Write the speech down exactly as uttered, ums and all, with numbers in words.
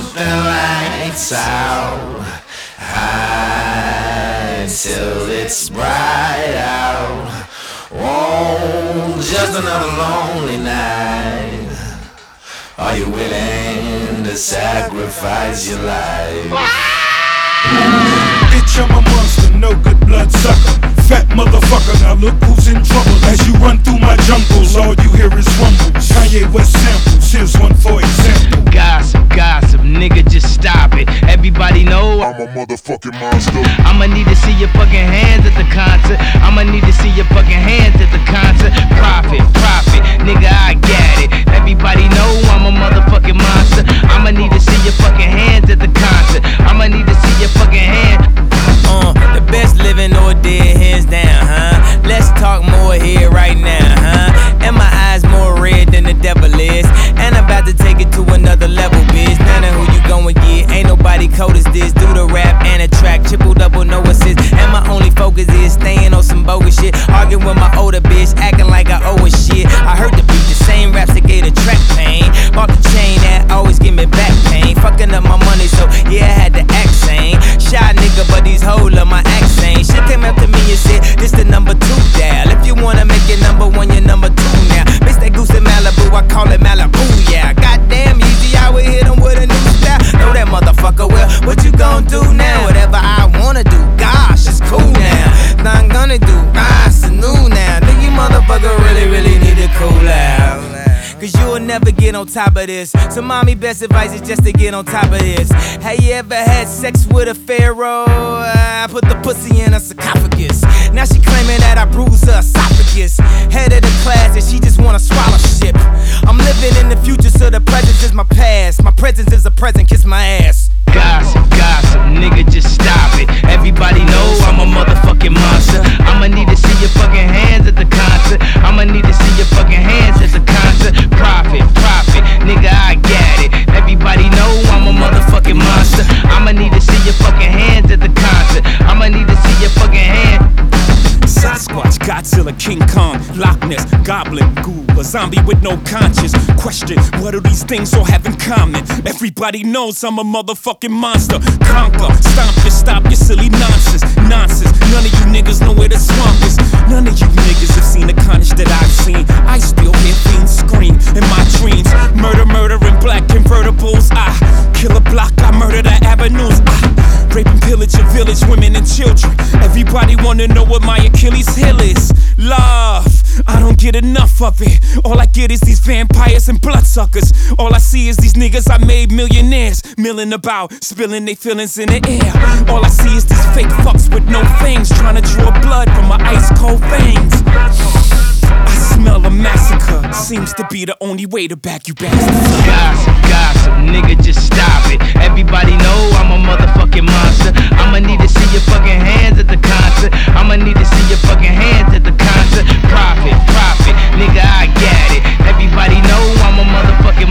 the lights out, high till it's bright out. Oh, just another lonely night. Are you willing to sacrifice your life? Bitch, I'm a monster, no good blood sucker. Fat motherfucker, now look who's in trouble. As you run through my jungles, all you hear is rumbles. Kanye West samples, here's one for example. Gossip, gossip, nigga, just stop it. Everybody know I'm a motherfucking monster. I'ma need to see your fucking hands at the concert. I'ma need to see your fucking hands at the concert. Profit, profit, nigga, I got it. Everybody know I'm a motherfucking monster. I'ma need to see your fucking hands at the concert. I'ma need to see your fucking hands. Uh, the best living or dead, hands down, huh? Let's talk more here right now, huh? And my eyes more red than the devil is. And I'm about to take it to another level, bitch. None of who you gon' get, ain't nobody cold as this. Do the rap and a track, triple double, no assist. And my only focus is staying on some bogus shit. Arguing with my older bitch, acting like I owe her shit. I heard the beat, the same raps that gave the track pain. Bought the chain that always give me back pain. Fucking up my money, so yeah, I had to act sane. Shy nigga, but these hoes love my accent. Shit came up to me and said, this the number two dial. If you wanna make it number one, you're number two now. Miss that goose in Malibu, I call it Malibu, yeah. Goddamn easy, I would hit him with a new style. Know that motherfucker well, what you gon' do now? Whatever I wanna do, gosh, it's cool now. Now I'm gonna do, ah, it's new now. Think you motherfucker really, really need to cool out. Cause you'll never get on top of this. So mommy, best advice is just to get on top of this. Have you ever had sex with a pharaoh? I put the pussy in her sarcophagus. Now she claiming that I bruised her esophagus. Head of the class and she just wanna swallow shit. I'm living in the future, so the present is my past. My presence is a present, kiss my ass. Gossip, gossip, nigga, just stop it. Everybody know I'm a motherfucking monster. I'ma need to see your fucking hands at the concert. I'ma need to see your fucking hands at the concert. Profit, profit, nigga, I got it. Everybody know I'm a motherfucking monster. I'ma need to see your fucking hands at the concert. I'ma need to see your fucking hands. Sasquatch, Godzilla, King Kong, Loch Ness, Goblin, Ghoul, a zombie with no conscience. Question, what do these things all have in common? Everybody knows I'm a motherfucking monster. Conquer, stomp your, stop your silly nonsense. Nonsense, none of you niggas know where the swamp is. None of you niggas have seen the carnage that I've seen. I still hear fiends scream in my dreams. Murder, murder in black convertibles. I kill a block, I murder the avenues. I rape and pillage your village, women and children. Everybody wanna know what my Achilles heel is. Love, I don't get enough of it. All I get is these vampires and bloodsuckers. All I see is these niggas I made millionaires, milling about, spilling their feelings in the air. All I see is these fake fucks with no fangs, trying to draw blood from my ice cold veins. I smell a massacre, seems to be the only way to back you bastards. Gossip, gossip, nigga, just stop it. Everybody know I'm a motherfucking monster. I'ma need to see your fucking hands at the concert. I'ma need to see your fucking hands at the concert. Profit, profit, nigga, I got it. Everybody know I'm a motherfucking